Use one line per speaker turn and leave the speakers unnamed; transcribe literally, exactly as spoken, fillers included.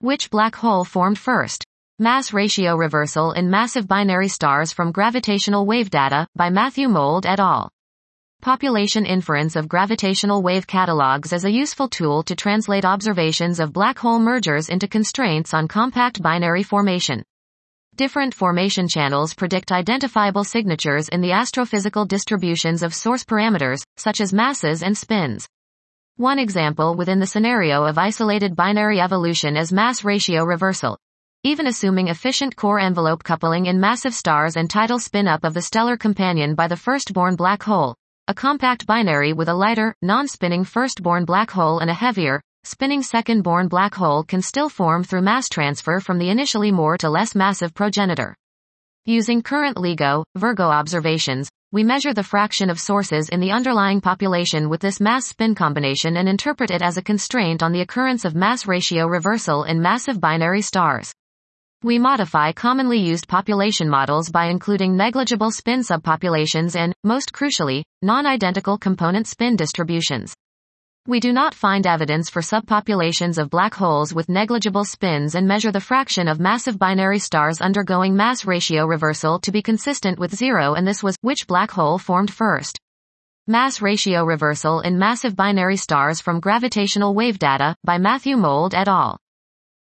Which black hole formed first? Mass ratio reversal in massive binary stars from gravitational wave data, by Matthew Mould et al. Population inference of gravitational wave catalogs as a useful tool to translate observations of black hole mergers into constraints on compact binary formation. Different formation channels predict identifiable signatures in the astrophysical distributions of source parameters, such as masses and spins. One example within the scenario of isolated binary evolution is mass ratio reversal. Even assuming efficient core envelope coupling in massive stars and tidal spin-up of the stellar companion by the firstborn black hole, a compact binary with a lighter, non-spinning firstborn black hole and a heavier, spinning second-born black hole can still form through mass transfer from the initially more to less massive progenitor. Using current LIGO, Virgo observations, we measure the fraction of sources in the underlying population with this mass-spin combination and interpret it as a constraint on the occurrence of mass ratio reversal in massive binary stars. We modify commonly used population models by including negligible spin subpopulations and, most crucially, non-identical component spin distributions. We do not find evidence for subpopulations of black holes with negligible spins and measure the fraction of massive binary stars undergoing mass ratio reversal to be consistent with zero, and this was, which black hole formed first? Mass ratio reversal in massive binary stars from gravitational wave data, by Matthew Mould et al.